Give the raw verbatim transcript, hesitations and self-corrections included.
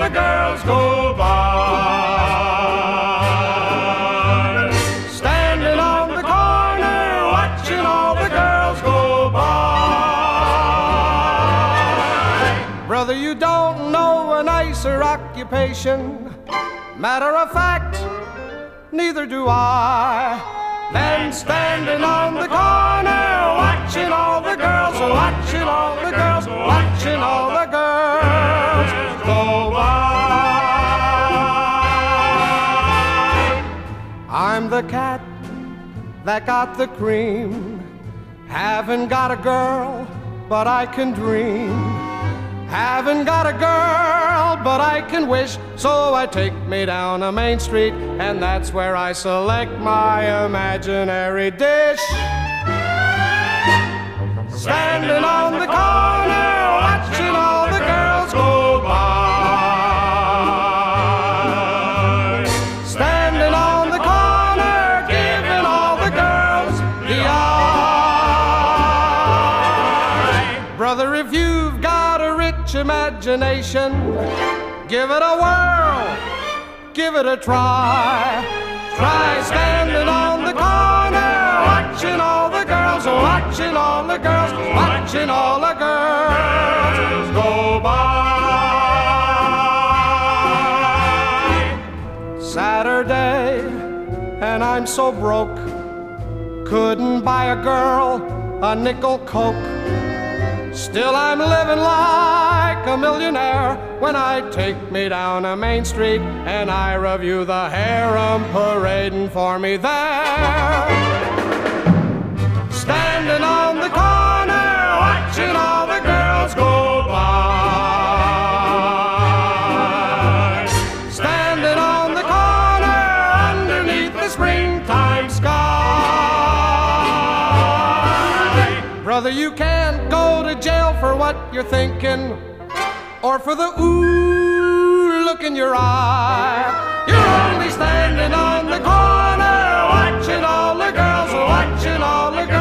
girls go by. Standing on the corner, watching all the girls go by. Brother, you don't know a nicer occupation. Matter of fact, neither do I. Than standing on the corner, watching all the girls, watching all the girls, watching all the girls go by. I'm the cat that got the cream. Haven't got a girl, but I can dream. Haven't got a girl, but I can wish. So I take me down a main street, and that's where I select my imaginary dish. Standing on the corner, watching all the girls go by. Standing on the corner, giving all the girls the eye. Brother, if you've got a rich imagination, give it a whirl, give it a try. Try standing on the corner, watching all the girls, watching all the girls, watching all the girls go by. Saturday, and I'm so broke, couldn't buy a girl a nickel Coke. Still I'm living like a millionaire when I take me down a main street and I review the harem parading for me there. Standing on the corner, watching all the girls go by. Standing on the corner, underneath the springtime sky. Brother, you can't go to jail for what you're thinking, or for the ooh look in your eye. You're only standing on the corner, watching all the girls, watching all the girls.